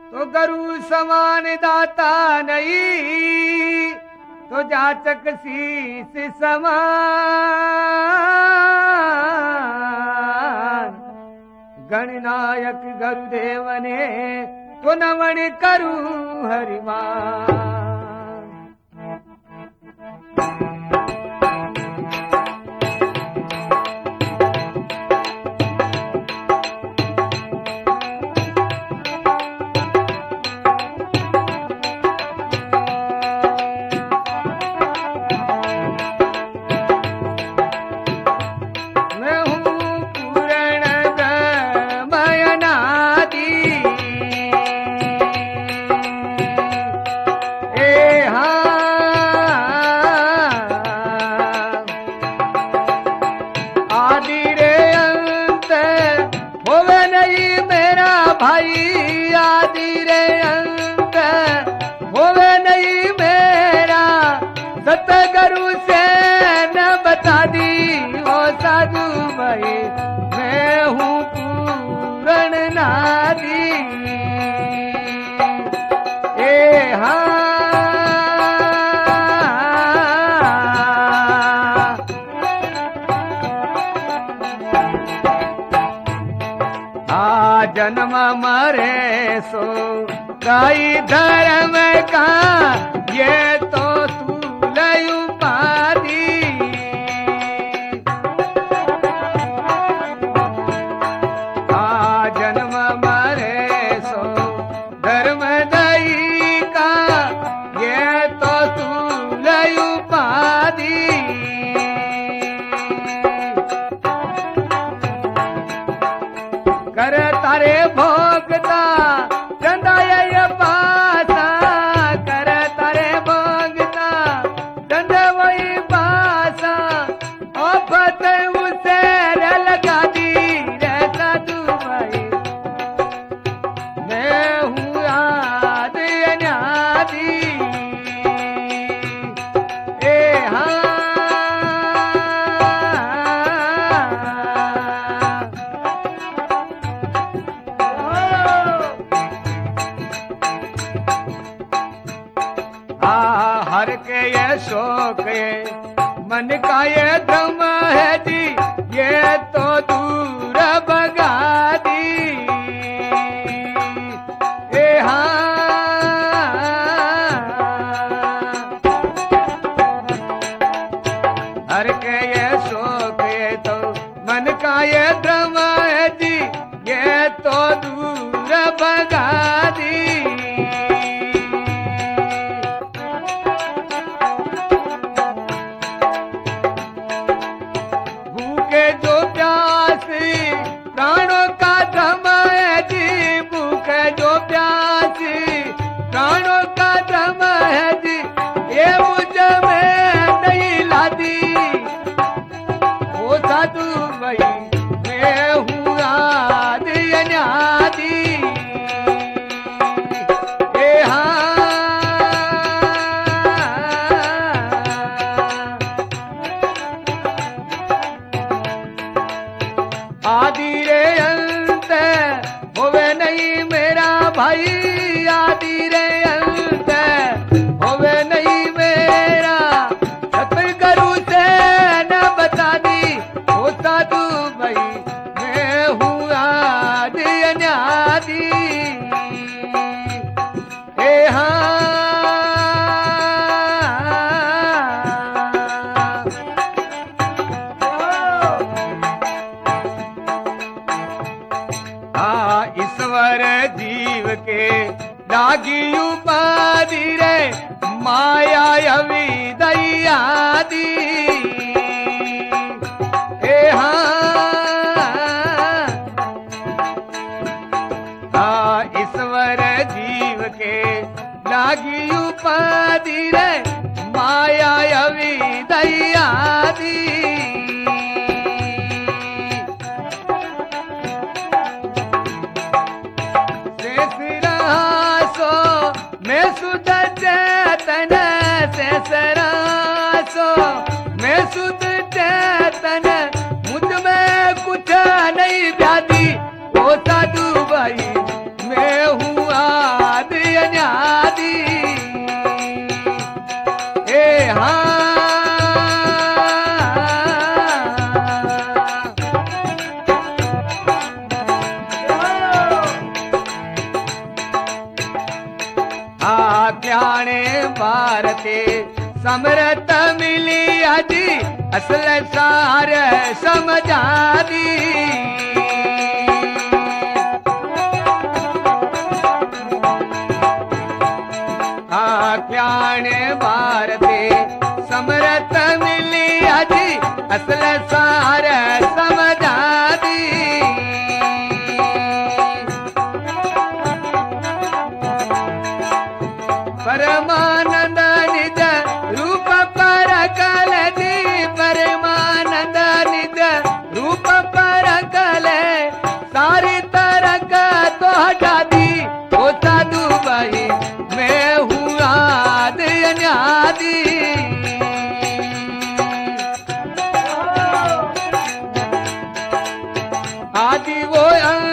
तो गुरु समान दाता नहीं, तो जाचक शीस समान। गणनायक गुरुदेव ने तो नमन करूं हरिमान। सतगुरु से न बता दी ओ साधु भाई, मैं हूँ पूर्ण नादी। ए हाँ जन्म मरे सो गाई धर्म का, ये तो उपाधि। आ जन्म मरे सो धर्म दई का, ये तो स्थूल उपाधि। कर तारे भोगता चंदा ये पासा, कर तारे भोगता वही पासा, आफत उसे लगा दी रे साधु भाई, मैं हूँ आदि अनादि। ए हर के ये शोक ये मन का ये धर्म है जी, ये तो दूर भगा दी। ए हर के ये शोक ये तो मन का ये धर्म है जी, ये तो दूर भगा दी। प्राणों का धर्म है जी, भूखे जो प्यासी प्राणों का धर्म है जी, ये मुझ में नहीं लादी। ओ साधु भाई, मैं हूँ आदि अनादि। आदि रे अंत होवे नहीं मेरा भाई, आदि रे अंत होवे नहीं मेरा। सतगुरु से न बता दी ओ साधु भाई, मैं हूँ आदि अनादि। ए ईश्वर जीव के लागी उपाधि रे, माया अवि दयादी। ए हाँ ईश्वर जीव के लागी उपाधि रे, माया अवि दयादी। मैं सुध चेतन से सरासो, मैं सुध चेतन मुझ में कुछ नहीं व्याधि। ओ साधु भाई, मैं हूँ अन्यादी ए ज्ञाने भारते समरत मिली अजी असल सार समझा दी ज्ञाने भारते समरत मिली अजी असल सार समझा दी परमानंद निज रूप पर कल दी परमानंद निज रूप पर कल सारी तरक तो हटा दी ओ साधु भाई मैं हूँ आदि अन्यादि आदि वो